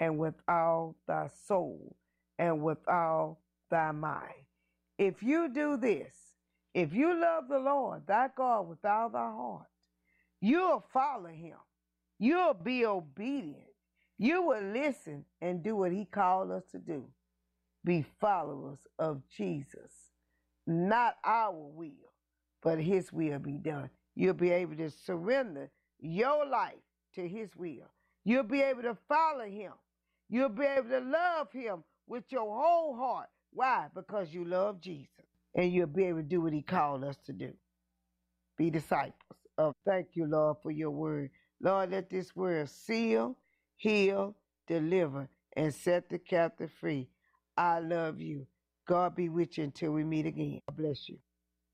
and with all thy soul, and with all thy mind. If you do this, if you love the Lord thy God with all thy heart, you'll follow him. You'll be obedient. You will listen and do what he called us to do. Be followers of Jesus. Not our will, but his will be done. You'll be able to surrender your life to his will. You'll be able to follow him. You'll be able to love him with your whole heart. Why? Because you love Jesus. And you'll be able to do what he called us to do. Be disciples of. Thank you, Lord, for your word. Lord, let this word seal, heal, deliver, and set the captive free. I love you. God be with you until we meet again. God bless you.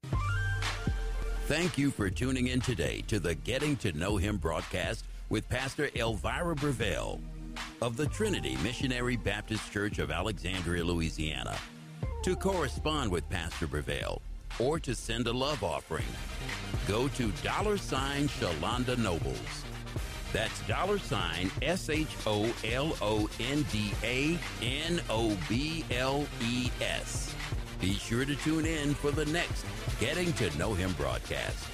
Thank you for tuning in today to the Getting to Know Him broadcast with Pastor Elvira Breville of the Trinity Missionary Baptist Church of Alexandria, Louisiana. To correspond with Pastor Breville or to send a love offering, go to $Shalonda Nobles. That's $ShalondaNobles. Be sure to tune in for the next Getting to Know Him broadcast.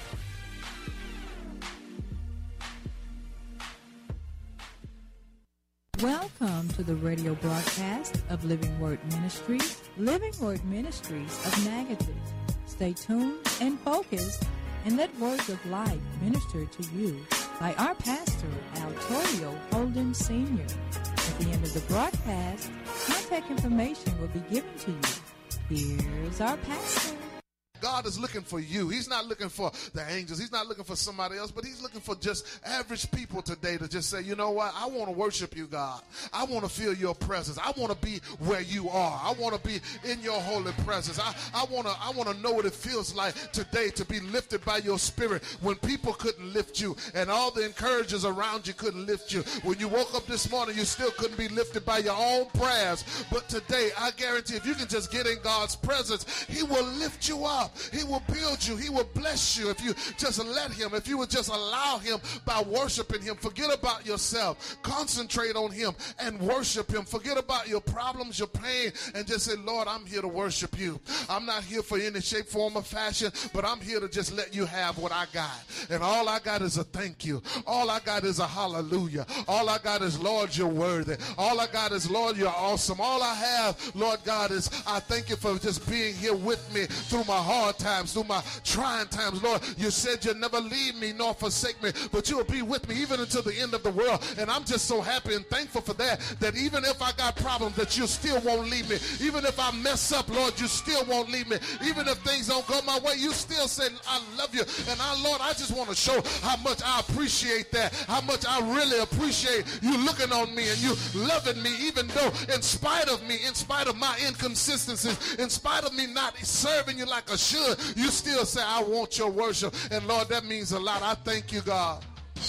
Welcome to the radio broadcast of Living Word Ministries, Living Word Ministries of Natchitoches. Stay tuned and focused and let words of life minister to you by our pastor, Altorio Holden Sr. At the end of the broadcast, contact information will be given to you. Here's our pastor. God is looking for you. He's not looking for the angels. He's not looking for somebody else, but he's looking for just average people today to just say, you know what? I want to worship you, God. I want to feel your presence. I want to be where you are. I want to be in your holy presence. I want to know what it feels like today to be lifted by your spirit when people couldn't lift you and all the encouragers around you couldn't lift you. When you woke up this morning, you still couldn't be lifted by your own prayers. But today, I guarantee if you can just get in God's presence, he will lift you up. He will build you. He will bless you if you just let him, if you would just allow him by worshiping him. Forget about yourself. Concentrate on him and worship him. Forget about your problems, your pain, and just say, Lord, I'm here to worship you. I'm not here for any shape, form, or fashion, but I'm here to just let you have what I got. And all I got is a thank you. All I got is a hallelujah. All I got is, Lord, you're worthy. All I got is, Lord, you're awesome. All I have, Lord God, is I thank you for just being here with me through my hard times, through my trying times. Lord, you said you'll never leave me nor forsake me, but you'll be with me even until the end of the world. And I'm just so happy and thankful for that even if I got problems, that you still won't leave me. Even if I mess up, Lord, you still won't leave me. Even if things don't go my way, you still say, I love you. And Lord, I just want to show how much I appreciate that, how much I really appreciate you looking on me and you loving me, even though in spite of me, in spite of my inconsistencies, in spite of me not serving you like a should, you still say, I want your worship. And Lord, that means a lot. I thank you, God.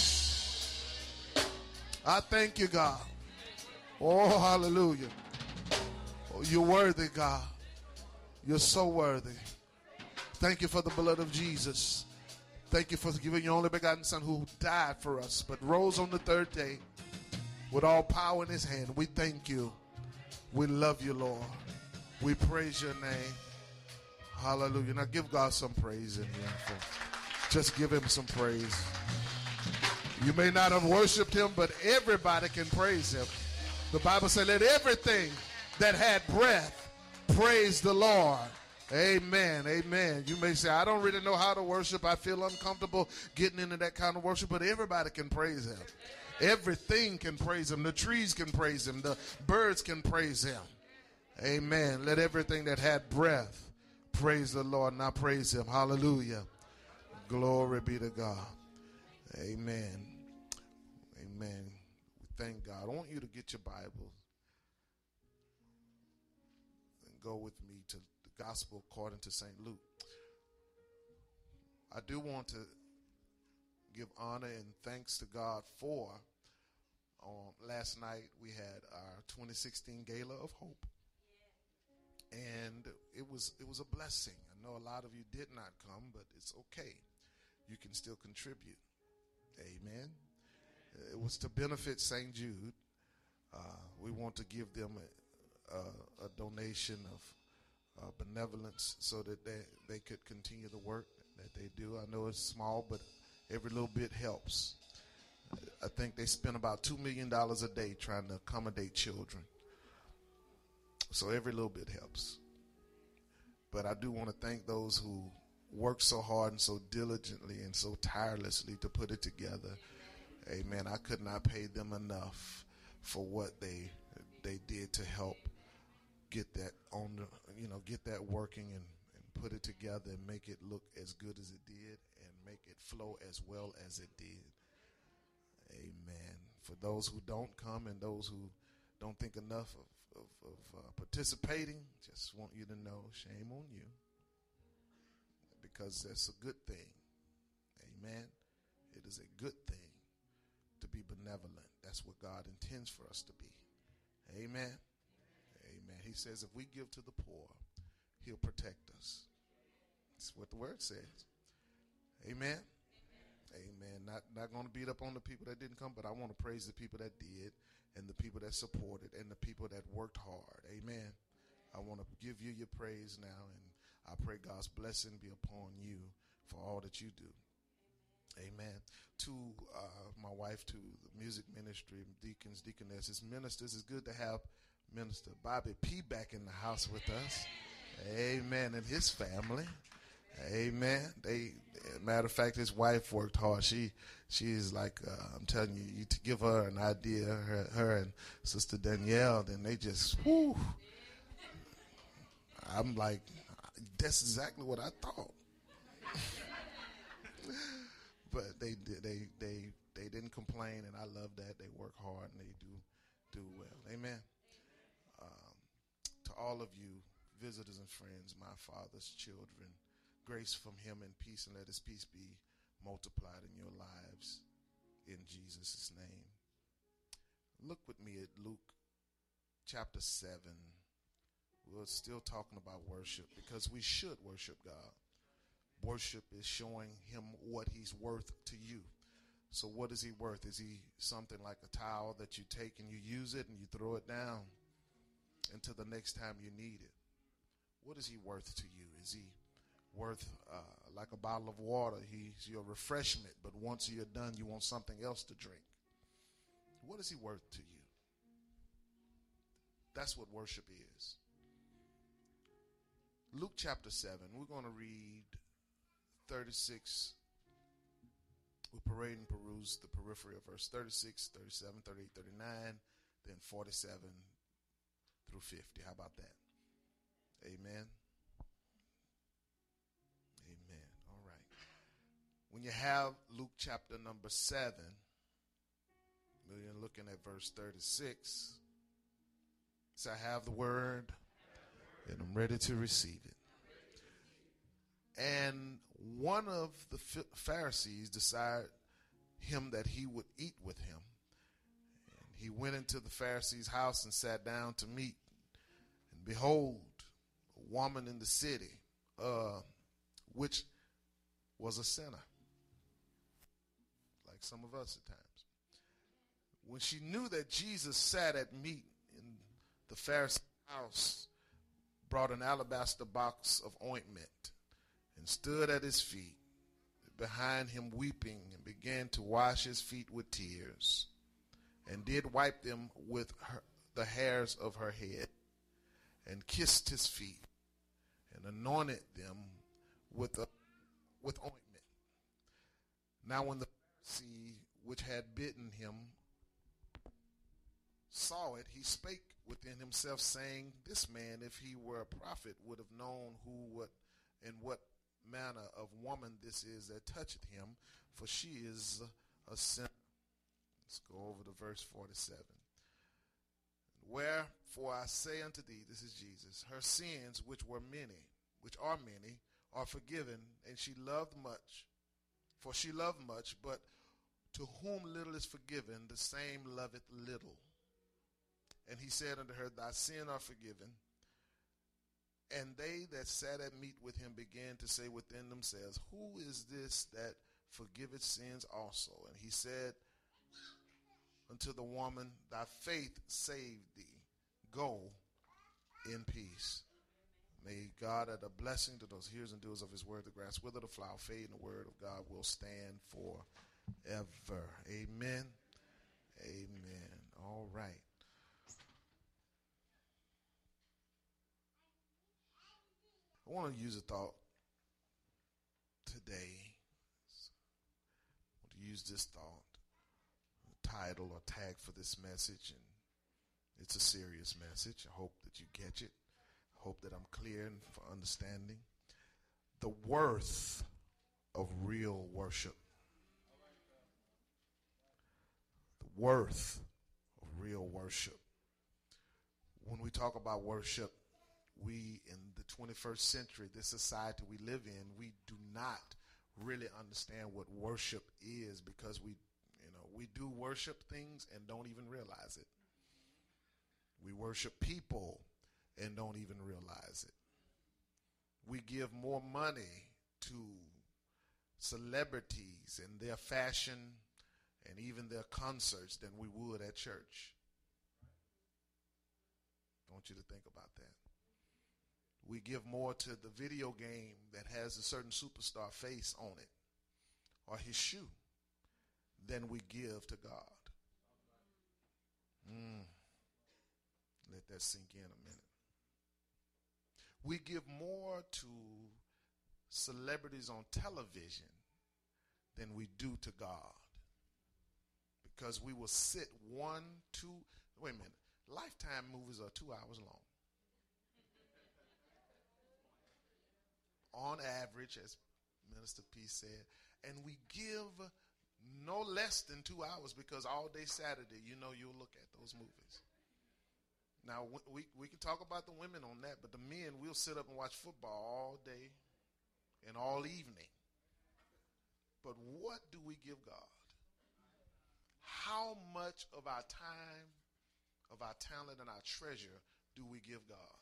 I thank you, God. Oh, hallelujah. Oh, you're worthy, God. You're so worthy. Thank you for the blood of Jesus. Thank you for giving your only begotten Son who died for us, but rose on the third day with all power in his hand. We thank you. We love you, Lord. We praise your name. Hallelujah. Now give God some praise in here. Just give him some praise. You may not have worshiped him, but everybody can praise him. The Bible said, let everything that had breath praise the Lord. Amen. Amen. You may say, I don't really know how to worship. I feel uncomfortable getting into that kind of worship, but everybody can praise him. Everything can praise him. The trees can praise him. The birds can praise him. Amen. Let everything that had breath praise the Lord. Now praise him. Hallelujah. Glory be to God. Amen. Amen. We thank God. I want you to get your Bibles and go with me to the Gospel according to St. Luke. I do want to give honor and thanks to God for last night we had our 2016 Gala of Hope. And it was a blessing. I know a lot of you did not come, but it's okay. You can still contribute. Amen. It was to benefit St. Jude. We want to give them a donation of benevolence so that they could continue the work that they do. I know it's small, but every little bit helps. I think they spend about $2 million a day trying to accommodate children. So every little bit helps. But I do want to thank those who work so hard and so diligently and so tirelessly to put it together. Amen. I could not pay them enough for what they did to help get that get that working and put it together and make it look as good as it did and make it flow as well as it did. Amen. For those who don't come and those who don't think enough of participating, just want you to know, shame on you, because that's a good thing. Amen. It is a good thing to be benevolent. That's what God intends for us to be. Amen. Amen. He says if we give to the poor, he'll protect us. That's what the word says. Amen. Amen. Not going to beat up on the people that didn't come, but I want to praise the people that did and the people that supported and the people that worked hard. Amen. I want to give you your praise now, and I pray God's blessing be upon you for all that you do. Amen. To my wife, to the music ministry, deacons, deaconesses, ministers, it's good to have Minister Bobby P. back in the house with us. Amen. And his family. Amen. Matter of fact, his wife worked hard. She is like, I'm telling you to give her an idea, her and Sister Danielle, then they just, whoo. I'm like, that's exactly what I thought. But they didn't complain, and I love that. They work hard and they do well. Amen. To all of you, visitors and friends, my Father's children, grace from him and peace, and let his peace be multiplied in your lives in Jesus' name. Look with me at Luke chapter 7. We're still talking about worship because we should worship God. Worship is showing him what he's worth to you. So what is he worth? Is he something like a towel that you take and you use it and you throw it down until the next time you need it? What is he worth to you? Is he worth like a bottle of water? He's your refreshment, but once you're done, you want something else to drink. What is he worth to you? That's what worship is. Luke chapter 7, we're going to read 36. We'll parade and peruse the periphery of verse 36, 37, 38, 39, then 47 through 50. How about that? Amen. Amen. All right. When you have Luke chapter number 7, we're looking at verse 36. So I have the word, and I'm ready to receive it. And one of the Pharisees desired him that he would eat with him. And he went into the Pharisee's house and sat down to meat. And behold, a woman in the city, which was a sinner, like some of us at times. When she knew that Jesus sat at meat in the Pharisee's house, brought an alabaster box of ointment and stood at his feet behind him weeping, and began to wash his feet with tears, and did wipe them with the hairs of her head, and kissed his feet, and anointed them with ointment. Now when the Pharisee which had bidden him saw it, he spake within himself, saying, This man, if he were a prophet, would have known what manner of woman this is that toucheth him, for she is a sinner. Let's go over to verse 47. Wherefore I say unto thee, this is Jesus, her sins, which are many, are forgiven, and she loved much. For she loved much, but to whom little is forgiven, the same loveth little. And he said unto her, Thy sins are forgiven. And they that sat at meat with him began to say within themselves, Who is this that forgiveth sins also? And he said unto the woman, thy faith saved thee. Go in peace. May God add a blessing to those hearers and doers of his word. The grass wither, the flower fade, and the word of God will stand forever. Amen. Amen. All right. I want to use a thought today. I want to use this thought, title or tag for this message, and it's a serious message. I hope that you catch it. I hope that I'm clear and for understanding. The worth of real worship. The worth of real worship. When we talk about worship, we in the 21st century, this society we live in, we do not really understand what worship is, because we do worship things and don't even realize it. We worship people and don't even realize it. We give more money to celebrities and their fashion and even their concerts than we would at church. I want you to think about that. We give more to the video game that has a certain superstar face on it or his shoe than we give to God. Let that sink in a minute. We give more to celebrities on television than we do to God. Because we will sit wait a minute, Lifetime movies are 2 hours long. On average, as Minister P said, and we give no less than 2 hours, because all day Saturday, you'll look at those movies. Now, we can talk about the women on that, but the men, we'll sit up and watch football all day and all evening. But what do we give God? How much of our time, of our talent, and our treasure do we give God?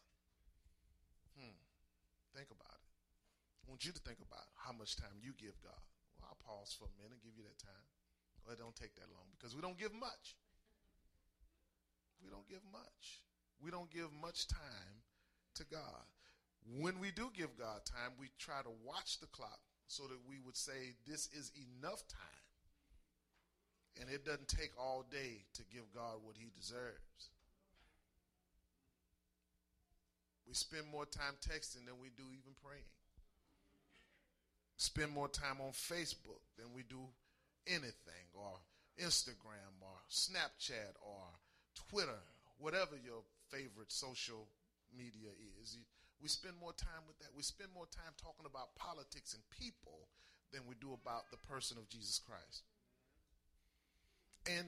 Think about it. I want you to think about how much time you give God. Well, I'll pause for a minute and give you that time. Well, it don't take that long, because we don't give much. We don't give much. We don't give much time to God. When we do give God time, we try to watch the clock so that we would say this is enough time. And it doesn't take all day to give God what he deserves. We spend more time texting than we do even praying. Spend more time on Facebook than we do anything, or Instagram or Snapchat or Twitter, whatever your favorite social media is. We spend more time with that. We spend more time talking about politics and people than we do about the person of Jesus Christ. And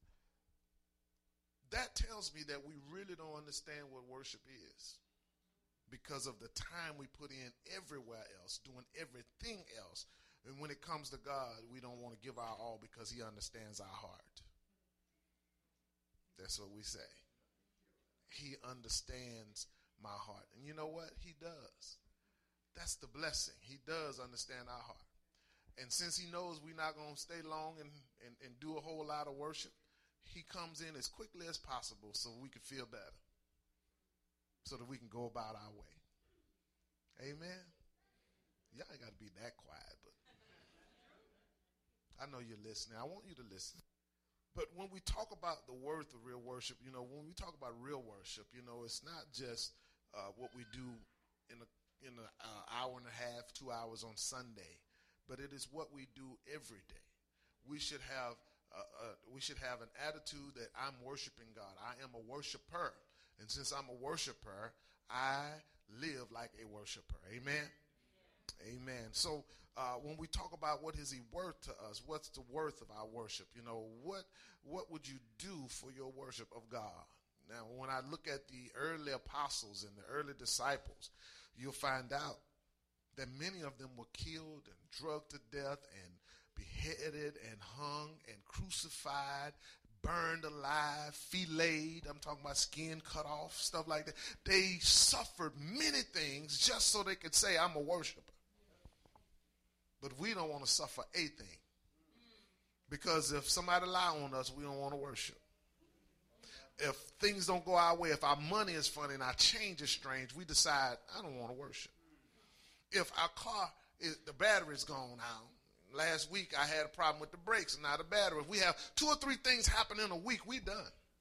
that tells me that we really don't understand what worship is, because of the time we put in everywhere else, doing everything else. And when it comes to God, we don't want to give our all, because he understands our heart. That's what we say. He understands my heart. And you know what? He does. That's the blessing. He does understand our heart. And since he knows we're not going to stay long and do a whole lot of worship, he comes in as quickly as possible so we can feel better, so that we can go about our way. Amen? Y'all ain't got to be that quiet, but I know you're listening. I want you to listen. But when we talk about the worth of real worship, when we talk about real worship, it's not just what we do in an hour and a half, 2 hours on Sunday, but it is what we do every day. We should have an attitude that I'm worshiping God. I am a worshiper. And since I'm a worshiper, I live like a worshiper. Amen? Yeah. Amen. So when we talk about what is he worth to us, what's the worth of our worship? What would you do for your worship of God? Now, when I look at the early apostles and the early disciples, you'll find out that many of them were killed and drugged to death and beheaded and hung and crucified, burned alive, filleted. I'm talking about skin cut off, stuff like that. They suffered many things just so they could say, I'm a worshiper. But we don't want to suffer a thing, Because if somebody lie on us, we don't want to worship. If things don't go our way, if our money is funny and our change is strange, we decide, I don't want to worship. If our car, the battery's gone out. Last week I had a problem with the brakes and now the battery. If we have 2 or 3 things happen in a week, we done.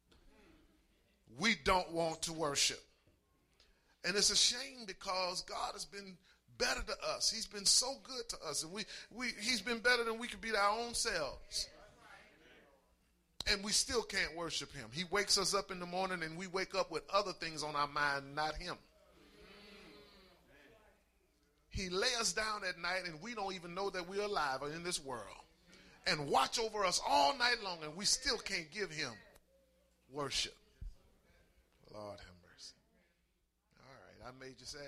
We don't want to worship. And it's a shame because God has been better to us. He's been so good to us. And he's been better than we could be to our own selves. And we still can't worship him. He wakes us up in the morning and we wake up with other things on our mind, not him. He lay us down at night and we don't even know that we're alive or in this world. And watch over us all night long and we still can't give him worship. Lord have mercy. All right, I made you sad.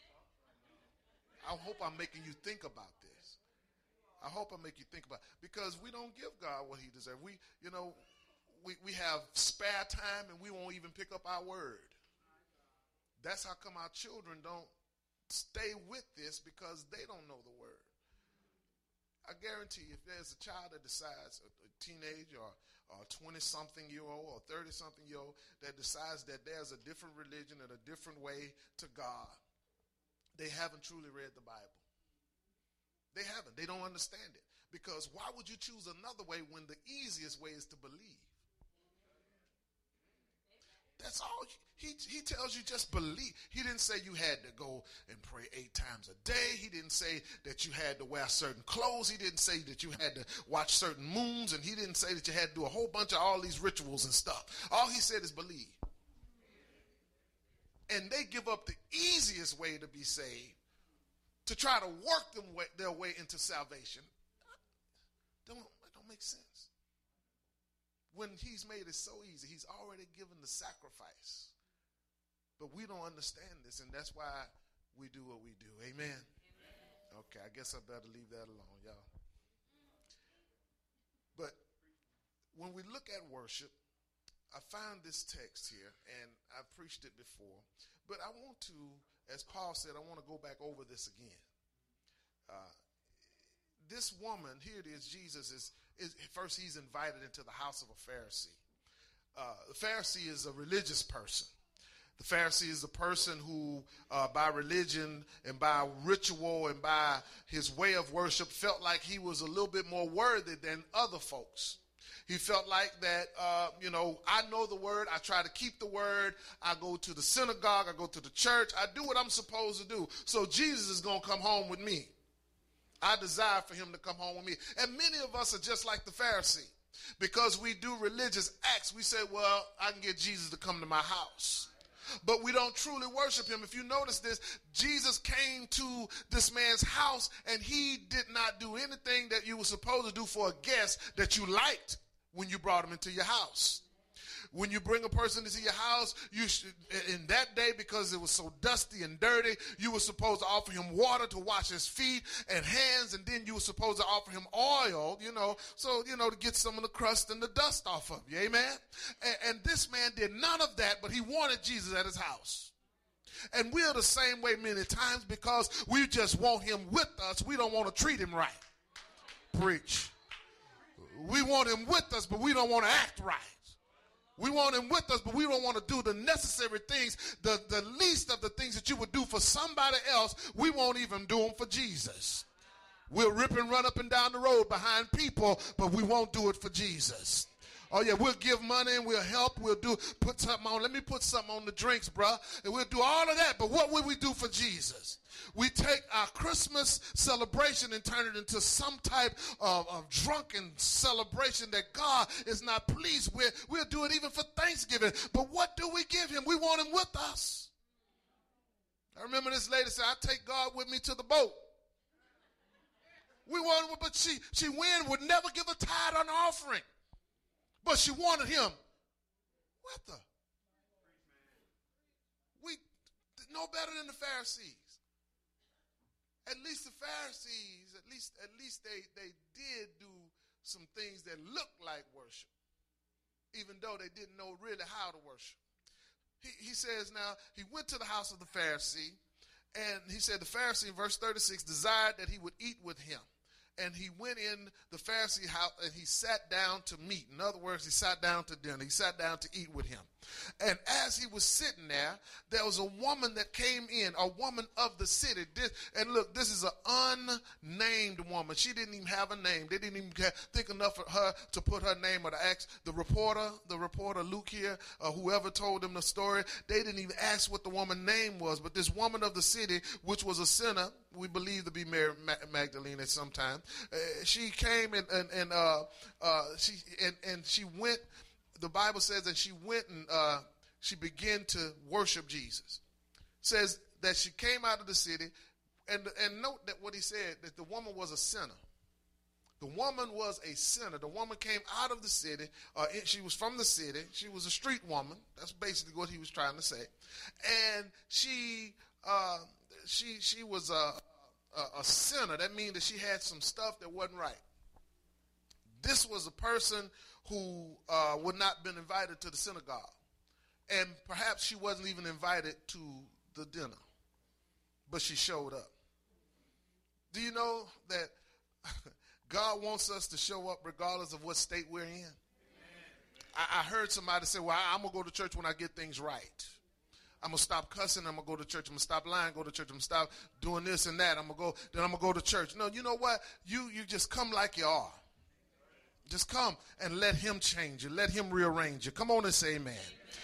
I hope I'm making you think about this. I hope I make you think about it. Because we don't give God what he deserves. We have spare time and we won't even pick up our word. That's how come our children don't stay with this, because they don't know the word. I guarantee if there's a child that decides, a teenager or a 20-something-year-old or 30-something-year-old that decides that there's a different religion and a different way to God, they haven't truly read the Bible. They haven't. They don't understand it. Because why would you choose another way when the easiest way is to believe? That's all. He tells you just believe. He didn't say you had to go and pray 8 times a day. He didn't say that you had to wear certain clothes. He didn't say that you had to watch certain moons. And he didn't say that you had to do a whole bunch of all these rituals and stuff. All he said is believe. And they give up the easiest way to be saved to try to work their way into salvation. It don't make sense. When he's made it so easy, he's already given the sacrifice. But we don't understand this, and that's why we do what we do. Amen? Okay, I guess I better leave that alone, y'all. But when we look at worship, I found this text here, and I've preached it before. But I want to, as Paul said, I want to go back over this again. This woman, here it is, Jesus is first he's invited into the house of a Pharisee. The Pharisee is a religious person. The Pharisee is a person who, by religion and by ritual and by his way of worship, felt like he was a little bit more worthy than other folks. He felt like that, I know the word. I try to keep the word. I go to the synagogue. I go to the church. I do what I'm supposed to do. So Jesus is going to come home with me. I desire for him to come home with me. And many of us are just like the Pharisee. Because we do religious acts, we say, well, I can get Jesus to come to my house. But we don't truly worship him. If you notice this, Jesus came to this man's house and he did not do anything that you were supposed to do for a guest that you liked when you brought him into your house. When you bring a person into your house, you should, in that day, because it was so dusty and dirty, you were supposed to offer him water to wash his feet and hands, and then you were supposed to offer him oil, to get some of the crust and the dust off of you, amen? And this man did none of that, but he wanted Jesus at his house. And we're the same way many times because we just want him with us. We don't want to treat him right. Preach. We want him with us, but we don't want to act right. We want him with us, but we don't want to do the necessary things, the least of the things that you would do for somebody else. We won't even do them for Jesus. We'll rip and run up and down the road behind people, but we won't do it for Jesus. Oh, yeah, we'll give money and we'll help. We'll put something on. Let me put something on the drinks, bruh. And we'll do all of that, but what would we do for Jesus? We take our Christmas celebration and turn it into some type of drunken celebration that God is not pleased with. We'll do it even for Thanksgiving. But what do we give him? We want him with us. I remember this lady said, I take God with me to the boat. We wanted him, but she would never give a tithe on offering. But she wanted him with her. We no better than the Pharisees. At least the Pharisees, at least they did do some things that looked like worship, even though they didn't know really how to worship. He says now, he went to the house of the Pharisee, and he said the Pharisee in verse 36 desired that he would eat with him. and he went in the Pharisee house and he sat down to meat. In other words, he sat down to dinner. He sat down to eat with him. And as he was sitting there was a woman that came in, a woman of the city. And look, this is an unnamed woman. She didn't even have a name. They didn't even think enough of her to put her name or to ask the reporter Luke here, whoever told them the story. They didn't even ask what the woman's name was. But this woman of the city, which was a sinner, we believe to be Mary Magdalene at some time, she came and she went. The Bible says that she went and she began to worship Jesus. It says that she came out of the city, and note that what he said, that the woman was a sinner. The woman was a sinner. The woman came out of the city. She was from the city. She was a street woman. That's basically what he was trying to say. And she was a sinner. That means that she had some stuff that wasn't right. This was a person who would not have been invited to the synagogue. And perhaps she wasn't even invited to the dinner. But she showed up. Do you know that God wants us to show up regardless of what state we're in? I heard somebody say, well, I'm going to go to church when I get things right. I'm going to stop cussing. I'm going to go to church. I'm going to stop lying, go to church. I'm going to stop doing this and that. Then I'm going to go to church. No, you know what? You just come like you are. Just come and let him change you. Let him rearrange you. Come on and say amen.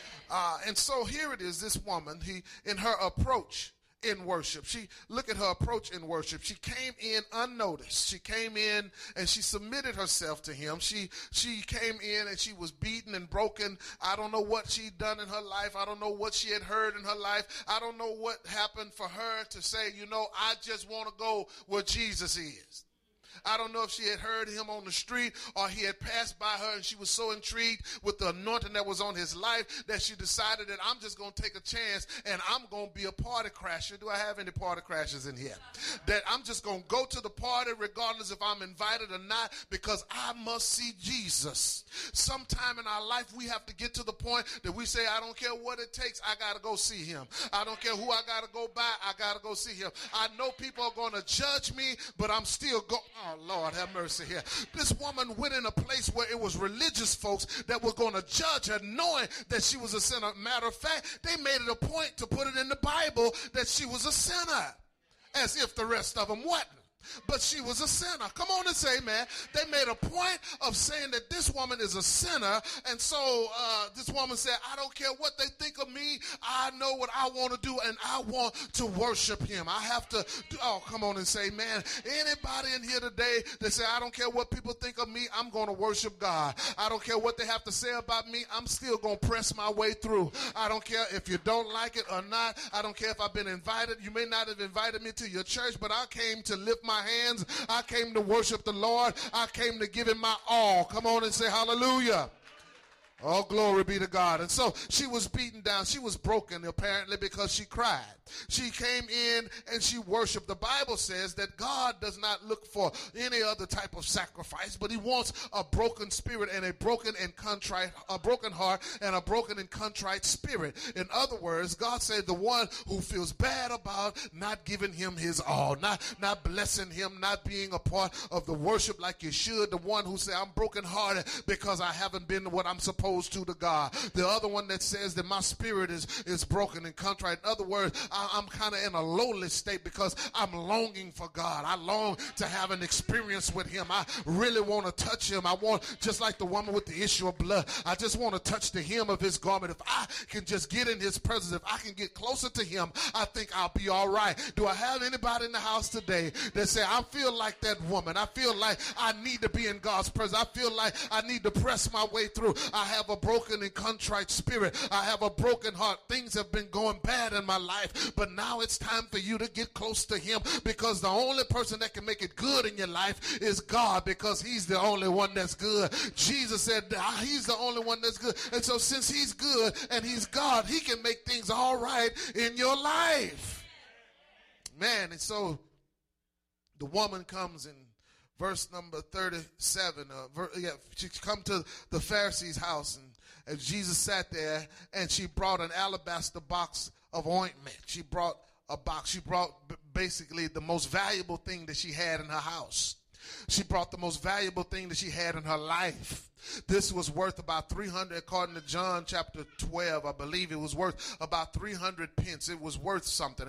And so here it is, this woman, in her approach in worship. Look at her approach in worship. She came in unnoticed. She came in and she submitted herself to him. She came in and she was beaten and broken. I don't know what she'd done in her life. I don't know what she had heard in her life. I don't know what happened for her to say, I just want to go where Jesus is. I don't know if she had heard him on the street or he had passed by her and she was so intrigued with the anointing that was on his life that she decided that I'm just going to take a chance and I'm going to be a party crasher. Do I have any party crashers in here? That I'm just going to go to the party regardless if I'm invited or not because I must see Jesus. Sometime in our life we have to get to the point that we say, I don't care what it takes, I got to go see him. I don't care who I got to go by, I got to go see him. I know people are going to judge me, but I'm still going. Oh, Lord, have mercy here. This woman went in a place where it was religious folks that were going to judge her knowing that she was a sinner. Matter of fact, they made it a point to put it in the Bible that she was a sinner, as if the rest of them wasn't. But she was a sinner. Come on and say, man. They made a point of saying that this woman is a sinner. And so this woman said, I don't care what they think of me. I know what I want to do, and I want to worship him. I have to do, come on and say, man, anybody in here today that say, I don't care what people think of me, I'm going to worship God. I don't care what they have to say about me. I'm still going to press my way through. I don't care if you don't like it or not. I don't care if I've been invited. You may not have invited me to your church, but I came to lift my hands. I came to worship the Lord. I came to give him my all. Come on and say hallelujah. Oh, glory be to God. And so she was beaten down. She was broken, apparently, because she cried. She came in and she worshiped. The Bible says that God does not look for any other type of sacrifice, but he wants a broken spirit and a broken heart and a broken and contrite spirit. In other words, God said the one who feels bad about not giving him his all, not blessing him, not being a part of the worship like you should. The one who said, I'm brokenhearted because I haven't been what I'm supposed to God. The other one that says that my spirit is broken and contrite. In other words, I'm kind of in a lowly state because I'm longing for God. I long to have an experience with him. I really want to touch him. I want, just like the woman with the issue of blood, I just want to touch the hem of his garment. If I can just get in his presence, if I can get closer to him, I think I'll be all right. Do I have anybody in the house today that say, I feel like that woman. I feel like I need to be in God's presence. I feel like I need to press my way through. I have a broken and contrite spirit. I have a broken heart. Things have been going bad in my life, but now it's time for you to get close to him, because the only person that can make it good in your life is God, because he's the only one that's good. Jesus said he's the only one that's good. And so since he's good and he's God, he can make things all right in your life. Man, and so the woman comes in verse number 37, she come to the Pharisee's house, and Jesus sat there, and she brought an alabaster box of ointment. She brought a box. She brought basically the most valuable thing that she had in her house. She brought the most valuable thing that she had in her life. This was worth about 300, according to John chapter 12, I believe it was worth about 300 pence. It was worth something.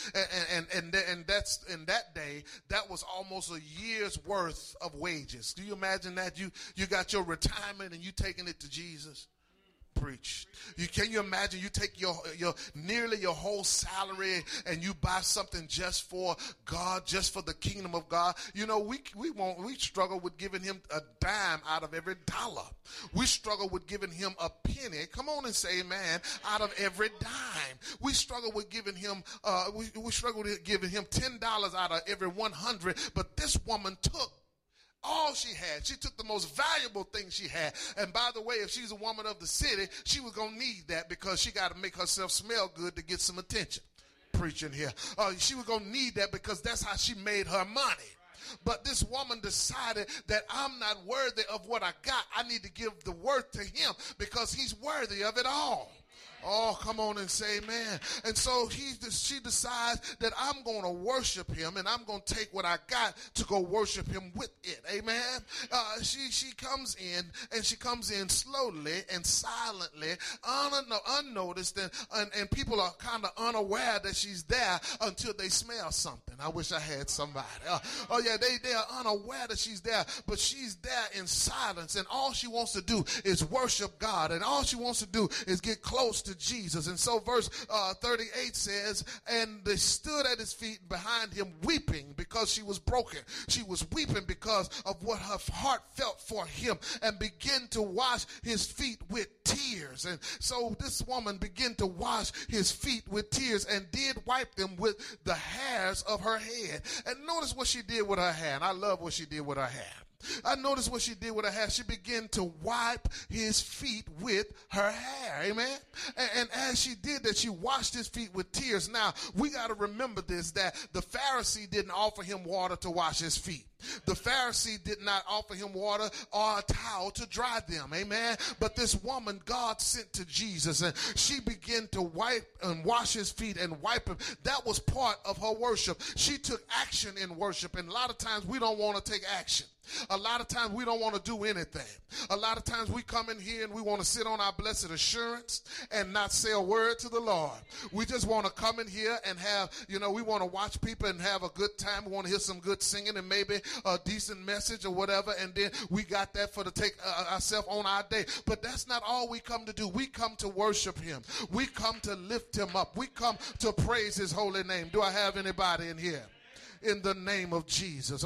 And that's in that day, that was almost a year's worth of wages. Do you imagine that? You got your retirement and you taking it to Jesus? Preach. Can you imagine you take your nearly your whole salary and you buy something just for God, just for the kingdom of God? You know, we struggle with giving him a dime out of every dollar. We struggle with giving him a penny. Come on and say amen. Out of every dime. We struggle with giving him we struggle with giving him $10 out of every 100, but this woman took all she had. She took the most valuable thing she had. And by the way, if she's a woman of the city, she was going to need that because she got to make herself smell good to get some attention. Preaching here. She was going to need that because that's how she made her money. But this woman decided that I'm not worthy of what I got. I need to give the worth to him because he's worthy of it all. Oh, come on and say amen. And so she decides that I'm going to worship him and I'm going to take what I got to go worship him with it. Amen. She comes in and she comes in slowly and silently, unnoticed, and people are kind of unaware that she's there until they smell something. I wish I had somebody. They are unaware that she's there, but she's there in silence, and all she wants to do is worship God, and all she wants to do is get close to Jesus. And so verse 38 says, and they stood at his feet behind him weeping because she was broken. She was weeping because of what her heart felt for him, and began to wash his feet with tears. And so this woman began to wash his feet with tears and did wipe them with the hairs of her head. And notice what she did with her hair. And I love what she did with her hair. I noticed what she did with her hair. She began to wipe his feet with her hair. Amen. And as she did that, she washed his feet with tears. Now, we got to remember this, that the Pharisee didn't offer him water to wash his feet. The Pharisee did not offer him water or a towel to dry them. Amen. But this woman God sent to Jesus, and she began to wipe and wash his feet and wipe him. That was part of her worship. She took action in worship. And a lot of times we don't want to take action. A lot of times we don't want to do anything. A lot of times we come in here and we want to sit on our blessed assurance and not say a word to the Lord. We just want to come in here and have, we want to watch people and have a good time. We want to hear some good singing and maybe a decent message or whatever. And then we got that for to take ourselves on our day. But that's not all we come to do. We come to worship him. We come to lift him up. We come to praise his holy name. Do I have anybody in here? In the name of Jesus.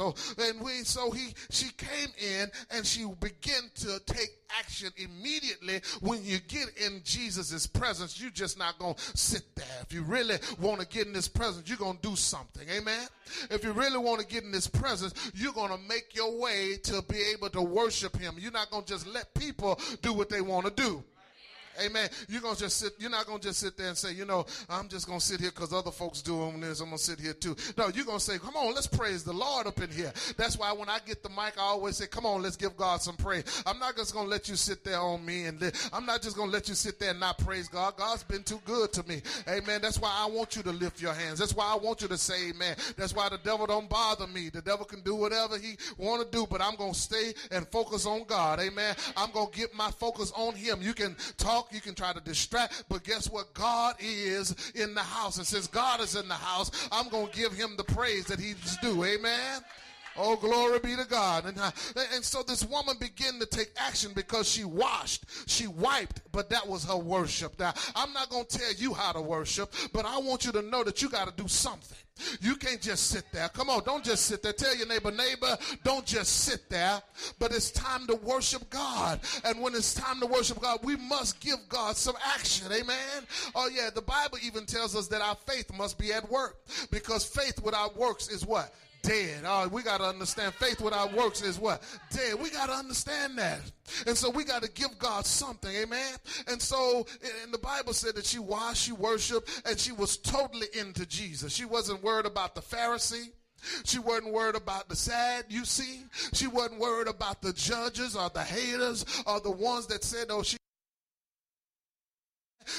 She came in and she began to take action immediately. When you get in Jesus's presence, you're just not going to sit there. If you really want to get in his presence, you're going to do something. Amen. If you really want to get in his presence, you're going to make your way to be able to worship him. You're not going to just let people do what they want to do. Amen. You're not going to just sit there and say, I'm just going to sit here because other folks doing this. I'm going to sit here too. No, you're going to say, come on, let's praise the Lord up in here. That's why when I get the mic, I always say, come on, let's give God some praise. I'm not just going to let you sit there on me. I'm not just going to let you sit there and not praise God. God's been too good to me. Amen. That's why I want you to lift your hands. That's why I want you to say amen. That's why the devil don't bother me. The devil can do whatever he want to do, but I'm going to stay and focus on God. Amen. I'm going to get my focus on him. You can talk. You can try to distract, but guess what? God is in the house. And since God is in the house, I'm going to give him the praise that he's due. Amen. Oh, glory be to God. And so this woman began to take action because she washed, she wiped, but that was her worship. Now, I'm not going to tell you how to worship, but I want you to know that you got to do something. You can't just sit there. Come on, don't just sit there. Tell your neighbor, don't just sit there. But it's time to worship God. And when it's time to worship God, we must give God some action. Amen. Oh, yeah, the Bible even tells us that our faith must be at work, because faith without works is what? Dead. We got to understand faith without works is what? Dead. We got to understand that. And so we got to give God something. Amen. And so and the Bible said that she washed, she worshiped, and she was totally into Jesus. She wasn't worried about the Pharisee. She wasn't worried about the sad, you see. She wasn't worried about the judges or the haters or the ones that said,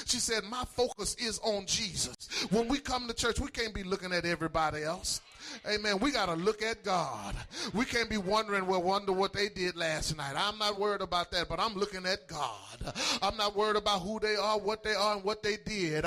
She said, my focus is on Jesus. When we come to church, we can't be looking at everybody else. Amen. We got to look at God. We can't be wondering what they did last night. I'm not worried about that, but I'm looking at God. I'm not worried about who they are, what they are, and what they did.